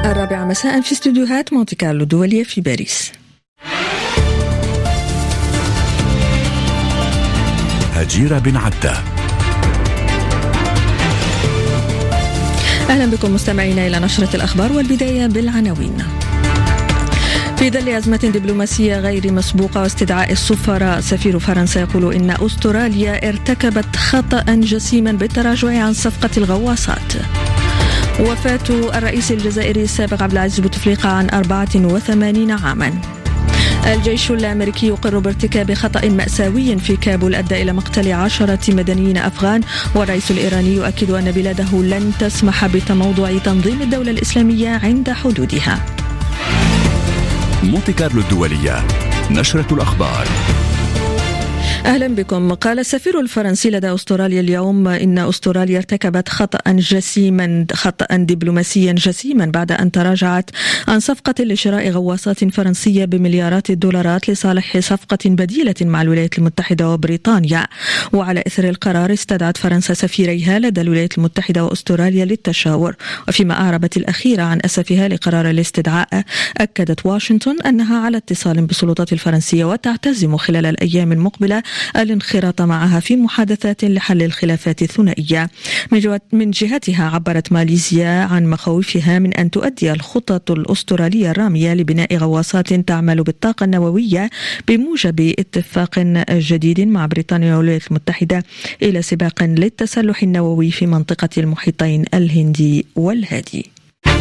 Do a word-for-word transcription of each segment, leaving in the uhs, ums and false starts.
الرابعة مساء في استديوهات مونتي كارلو الدولية في باريس. هجيرة بن عتة. أهلا بكم مستمعينا إلى نشرة الأخبار، والبداية بالعناوين. في ظل أزمة دبلوماسية غير مسبوقة واستدعاء السفراء، سفير فرنسا يقول إن أستراليا ارتكبت خطأ جسيما بالتراجع عن صفقة الغواصات. وفاة الرئيس الجزائري السابق عبد العزيز بوتفليقة عن أربعة وثمانين عاما. الجيش الأمريكي يقر بارتكاب خطأ مأساوي في كابول أدى إلى مقتل عشرة مدنيين أفغان. والرئيس الإيراني يؤكد أن بلاده لن تسمح بتموضع تنظيم الدولة الإسلامية عند حدودها. مونتي كارلو الدولية، نشرة الأخبار. أهلا بكم. قال السفير الفرنسي لدى أستراليا اليوم إن أستراليا ارتكبت خطأ جسيما خطأ دبلوماسيا جسيما بعد أن تراجعت عن صفقة لشراء غواصات فرنسية بمليارات الدولارات لصالح صفقة بديلة مع الولايات المتحدة وبريطانيا. وعلى إثر القرار استدعت فرنسا سفيريها لدى الولايات المتحدة وأستراليا للتشاور. وفيما أعربت الأخيرة عن أسفها لقرار الاستدعاء، أكدت واشنطن أنها على اتصال بالسلطات الفرنسية وتعتزم خلال الأيام المقبلة الانخراط معها في محادثات لحل الخلافات الثنائية. من جهتها عبرت ماليزيا عن مخاوفها من أن تؤدي الخطط الأسترالية الرامية لبناء غواصات تعمل بالطاقة النووية بموجب اتفاق جديد مع بريطانيا والولايات المتحدة إلى سباق للتسلح النووي في منطقة المحيطين الهندي والهادي.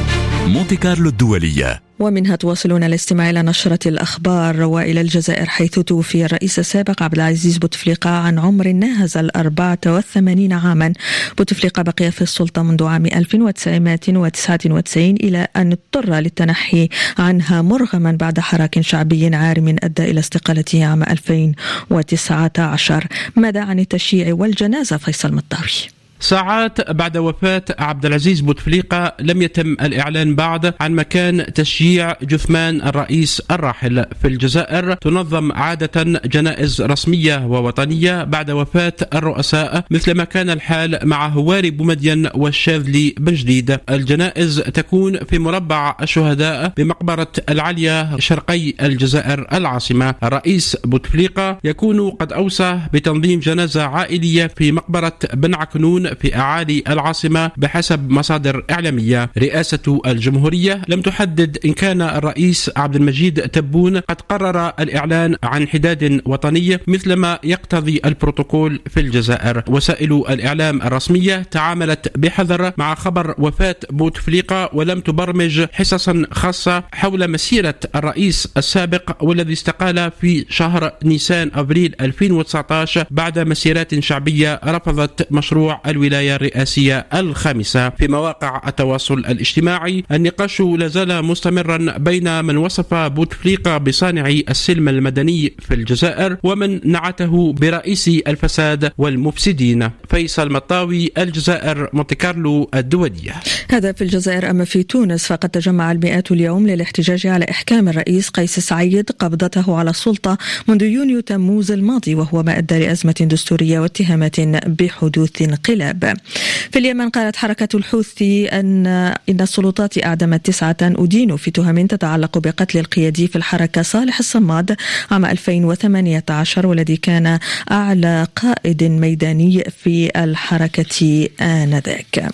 مونتي كارلو الدولية. ومنها تواصلون الاستماع إلى نشرة الأخبار. وإلى الجزائر، حيث توفي الرئيس السابق عبد العزيز بوتفليقة عن عمر ناهز الأربعة وثمانين عاما. بوتفليقة بقي في السلطة منذ عام ألف وتسعمائة وتسعة وتسعين إلى أن اضطر للتنحي عنها مرغما بعد حراك شعبي عارم أدى إلى استقالته عام ألفين وتسعة عشر. ماذا عن التشييع والجنازة؟ فيصل مطاوي. ساعات بعد وفاة عبد العزيز بوتفليقة لم يتم الإعلان بعد عن مكان تشييع جثمان الرئيس الراحل. في الجزائر تنظم عادة جنائز رسمية ووطنية بعد وفاة الرؤساء، مثل ما كان الحال مع هواري بومدين والشاذلي بن جديد. الجنائز تكون في مربع الشهداء بمقبرة العليا شرقي الجزائر العاصمة. الرئيس بوتفليقة يكون قد أوصى بتنظيم جنازة عائلية في مقبرة بن عكنون في أعالي العاصمة بحسب مصادر إعلامية. رئاسة الجمهورية لم تحدد إن كان الرئيس عبد المجيد تبون قد قرر الإعلان عن حداد وطني مثل ما يقتضي البروتوكول في الجزائر. وسائل الإعلام الرسمية تعاملت بحذر مع خبر وفاة بوتفليقة ولم تبرمج حصصا خاصة حول مسيرة الرئيس السابق والذي استقال في شهر نيسان أبريل ألفين وتسعة عشر بعد مسيرات شعبية رفضت مشروع الولاية الرئاسية الخامسة. في مواقع التواصل الاجتماعي النقاش لازال مستمرا بين من وصف بوتفليقة بصانع السلم المدني في الجزائر ومن نعته برئيس الفساد والمفسدين. فيصل مطاوي، الجزائر، مونتي كارلو الدولية. هذا في الجزائر. أما في تونس فقد تجمع المئات اليوم للاحتجاج على إحكام الرئيس قيس سعيد قبضته على السلطة منذ يونيو تموز الماضي، وهو ما أدى لأزمة دستورية واتهامات بحدوث انقلاب. في اليمن قالت حركة الحوثي أن إن السلطات أعدمت تسعة أدينوا في تهم تتعلق بقتل القيادي في الحركة صالح الصماد عام ألفين وثمانية عشر، والذي كان أعلى قائد ميداني في الحركة آنذاك.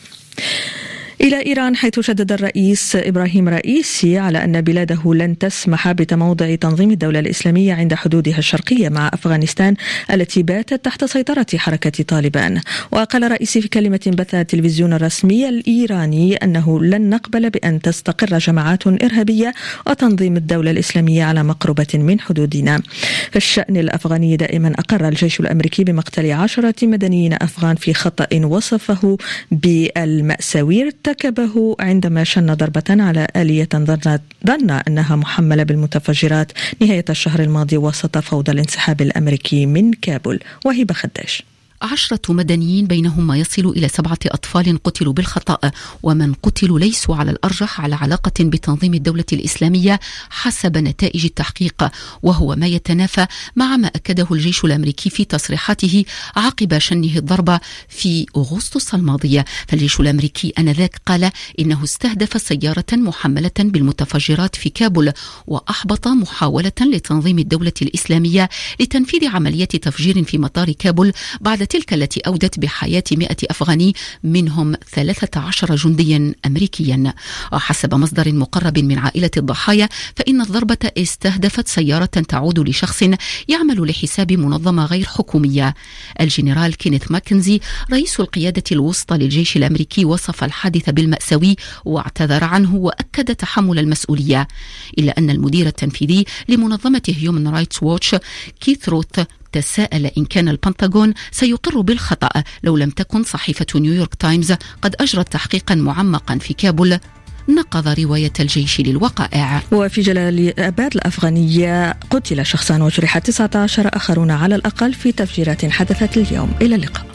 إلى إيران، حيث شدد الرئيس إبراهيم رئيسي على أن بلاده لن تسمح بتموضع تنظيم الدولة الإسلامية عند حدودها الشرقية مع أفغانستان التي باتت تحت سيطرة حركة طالبان. وقال رئيسي في كلمة بثها التلفزيون الرسمي الإيراني أنه لن نقبل بأن تستقر جماعات إرهابية وتنظيم الدولة الإسلامية على مقربة من حدودنا. في الشأن الأفغاني دائما أقر الجيش الأمريكي بمقتل عشرة مدنيين أفغان في خطأ وصفه بالمأساوي ارتكبه عندما شن ضربة على آلية ظن أنها محملة بالمتفجرات نهاية الشهر الماضي وسط فوضى الانسحاب الأمريكي من كابول. وهبة خداش. عشرة مدنيين بينهم ما يصل إلى سبعة أطفال قتلوا بالخطأ، ومن قتلوا ليسوا على الأرجح على علاقة بتنظيم الدولة الإسلامية حسب نتائج التحقيق، وهو ما يتنافى مع ما أكده الجيش الأمريكي في تصريحاته عقب شنه الضربة في أغسطس الماضية. فالجيش الأمريكي آنذاك قال إنه استهدف سيارة محملة بالمتفجرات في كابول وأحبط محاولة لتنظيم الدولة الإسلامية لتنفيذ عملية تفجير في مطار كابول بعد تلك التي أودت بحياة مئة أفغاني منهم ثلاثة عشر جنديا أمريكيا. وحسب مصدر مقرب من عائلة الضحايا فإن الضربة استهدفت سيارة تعود لشخص يعمل لحساب منظمة غير حكومية. الجنرال كينيث ماكنزي رئيس القيادة الوسطى للجيش الأمريكي وصف الحادث بالمأساوي واعتذر عنه وأكد تحمل المسؤولية، إلا أن المدير التنفيذي لمنظمة هيومن رايتس ووتش كيث روث تساءل إن كان البنتاغون سيقر بالخطأ لو لم تكن صحيفة نيويورك تايمز قد أجرت تحقيقا معمقا في كابول نقض رواية الجيش للوقائع. وفي جلال آباد الأفغانية قتل شخصان وجرح تسعة عشر آخرون على الأقل في تفجيرات حدثت اليوم. إلى اللقاء.